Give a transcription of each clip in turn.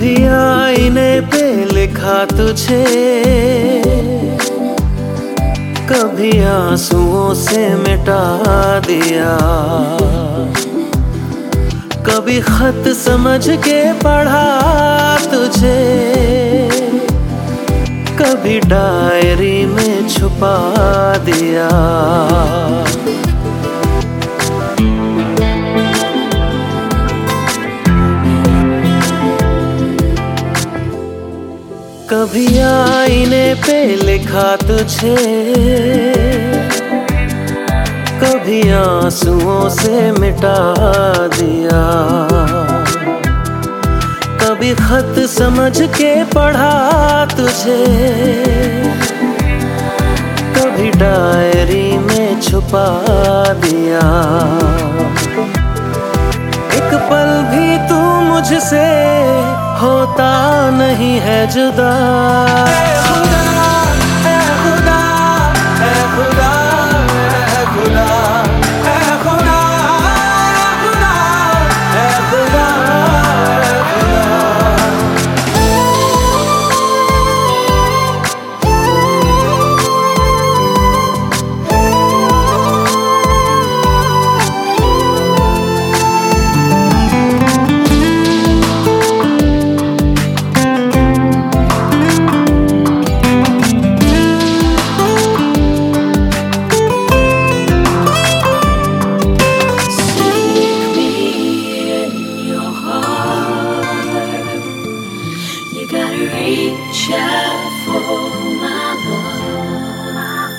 कभी आईने पे लिखा तुझे, कभी आंसुओं से मिटा दिया, कभी खत समझ के पढ़ा तुझे, कभी डायरी में छुपा दिया। कभी आईने पे लिखा तुझे, कभी आंसुओं से मिटा दिया, कभी खत समझ के पढ़ा तुझे, कभी डायरी में छुपा दिया। एक पल भी तू मुझसे होता नहीं है जुदा। ऐ खुदा, ऐ खुदा, ऐ खुदा, ऐ खुदा, ऐ खुदा, ऐ खुदा, ऐ खुदा। Reach out for my love.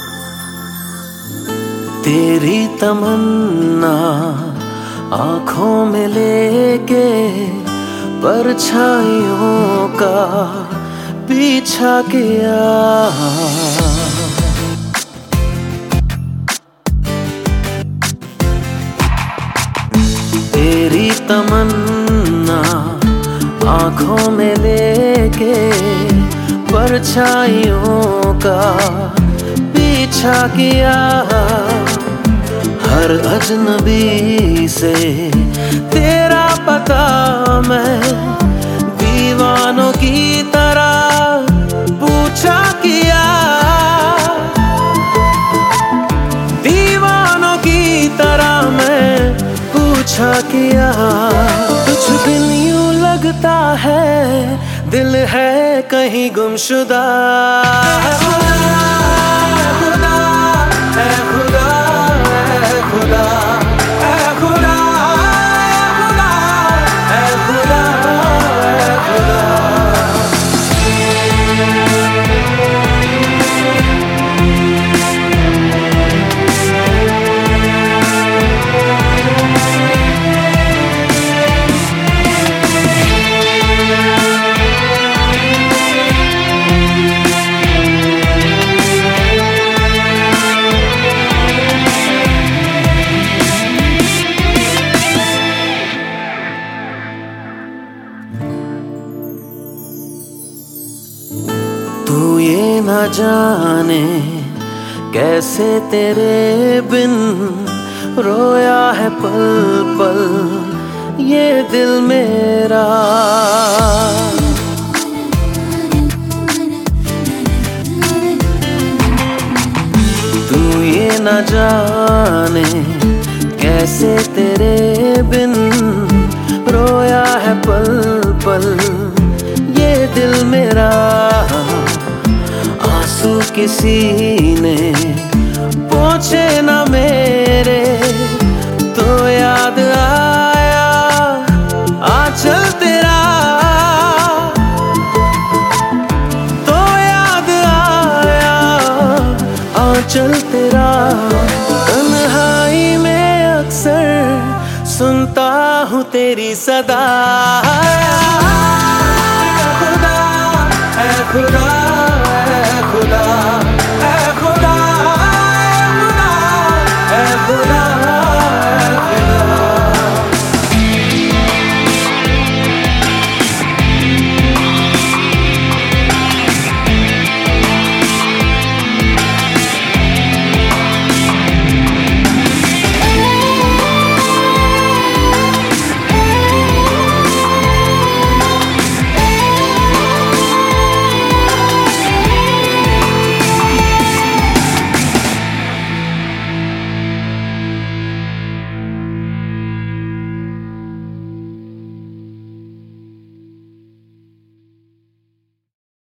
तेरी तमन्ना आँखों में लेके परछाइयों का पीछा किया। तेरी तमन्ना आँखों में लेके परछाइयों का पीछा किया। हर अजनबी से तेरा पता मैं दीवानों की तरह पूछा किया। दीवानों की तरह मैं पूछा किया। कुछ दिन यूं लगता है दिल है कहीं गुमशुदा। ऐ खुदा, ऐ खुदा, ऐ खुदा, ऐ खुदा, ऐ खुदा, ऐ खुदा। तू ये न जाने कैसे तेरे बिन रोया है पल पल ये दिल मेरा। तू ये न जाने कैसे तेरे बिन रोया है पल पल ये दिल मेरा। आंसू किसी ने पोंछे न मेरे तो याद आया आंचल तेरा। तो याद आया आंचल तेरा। तन्हाई में अक्सर सुनता हूँ तेरी सदा। ऐ खुदा, ऐ खुदा,